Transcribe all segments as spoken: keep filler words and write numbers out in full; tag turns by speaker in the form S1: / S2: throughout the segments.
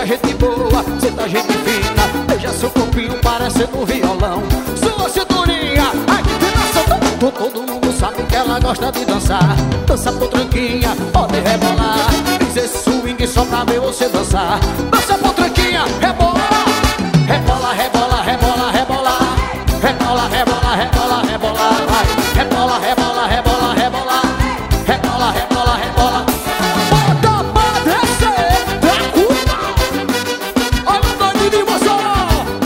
S1: Tenha gente boa, cê tá gente fina. Beija seu corpinho parecendo um violão. Sua cinturinha, ai que tentação. Todo, todo mundo sabe que ela gosta de dançar. Dança potranquinha, pode rebolar. Diz esse swing só pra ver você dançar. Dança potranquinha, rebola. Rebola, rebola, rebola, rebola. Rebola, rebola, rebola, rebola. Vai. Rebola, rebola, rebola, rebola. Rebola, rebola, rebola. Bota pra descer da curva. Olha o doido de Mossoró.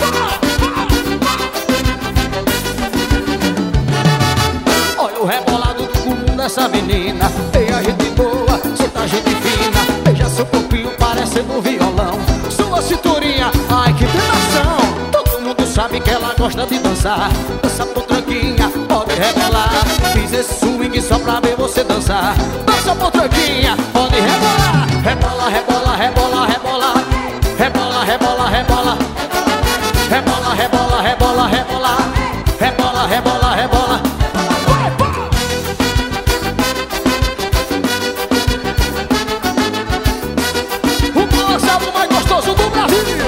S1: Olha o rebolado do comum dessa menina. Tem a gente boa, cê tá gente fina. Beija seu corpinho parecendo um violão. Sua cinturinha, ai que tentação. Todo mundo sabe que ela gosta de dançar. Dança potranquinha, pode rebolar. Fiz esse swing só pra ver você dançar. Dança potranquinha, pode rebolar. Rebola, rebola, rebola, rebola. Rebola, rebola, rebola. Rebola, rebola, rebola, rebola. Rebola, rebola, rebola. O balançado mais gostoso do Brasil.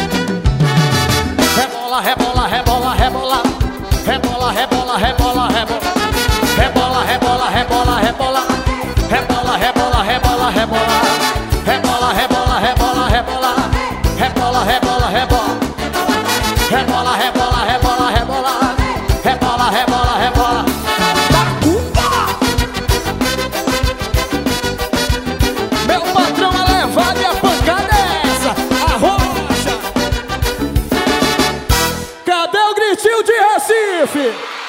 S1: Rebola, rebola, rebola, rebola. Rebola, rebola, rebola, rebola. Rebola, rebola, rebola, rebola. Rebola, rebola, rebola, rebola. Rebola, rebola, rebola, rebola. Rebola, rebola, rebola. Rebola, rebola, rebola, rebola. Rebola, rebola, rebola. Meu patrão é levado e a pancada é essa. Arrocha. Cadê o gritinho de Recife?